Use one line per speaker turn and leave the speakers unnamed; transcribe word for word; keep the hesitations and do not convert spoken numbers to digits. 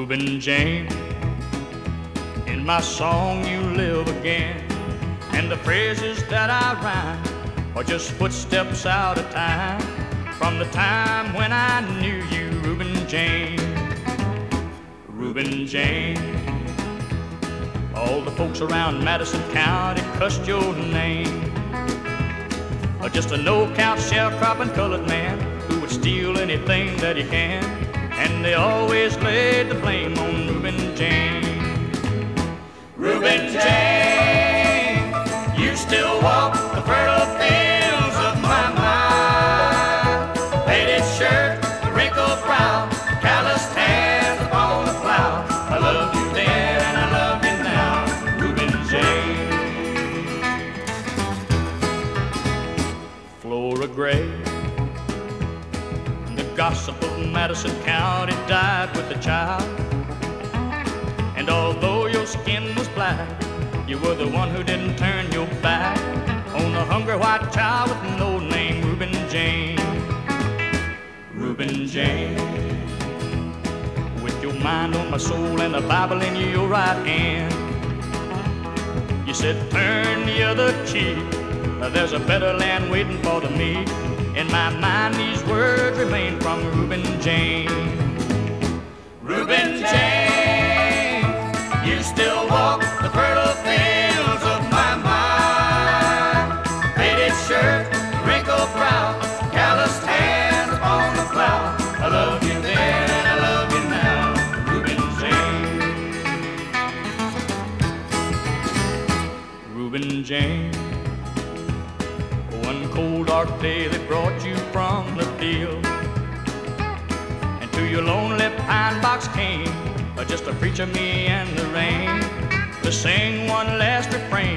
Reuben James, in my song you live again, and the phrases that I rhyme are just footsteps out of time, from the time when I knew you, Reuben James. Reuben James, all the folks around Madison County cussed your name. Uh, Just a no-count sharecropping colored man who would steal anything that he can, and they always laid the blame on Reuben James. Reuben James, you still walk the fertile fields of my mind. Faded shirt, wrinkled brow, calloused hands upon the plow. I loved you then and I love you now, Reuben James. Flora Gray, the gossip of Madison County, died with the child. And although your skin was black, you were the one who didn't turn your back on the hungry white child with no name, Reuben James. Reuben James, with your mind on my soul and the Bible in your right hand, you said turn the other cheek, there's a better land waiting for the meek. In my mind these words remain from Reuben James. Reuben James, you still walk the fertile fields of my mind. Faded shirt, wrinkled brow, calloused hands upon the plow. I love you then and I love you now, Reuben James. Reuben James, one cold dark day that brought you from the field, and to your lonely pine box came uh, just a preacher, me and the rain, to sing one last refrain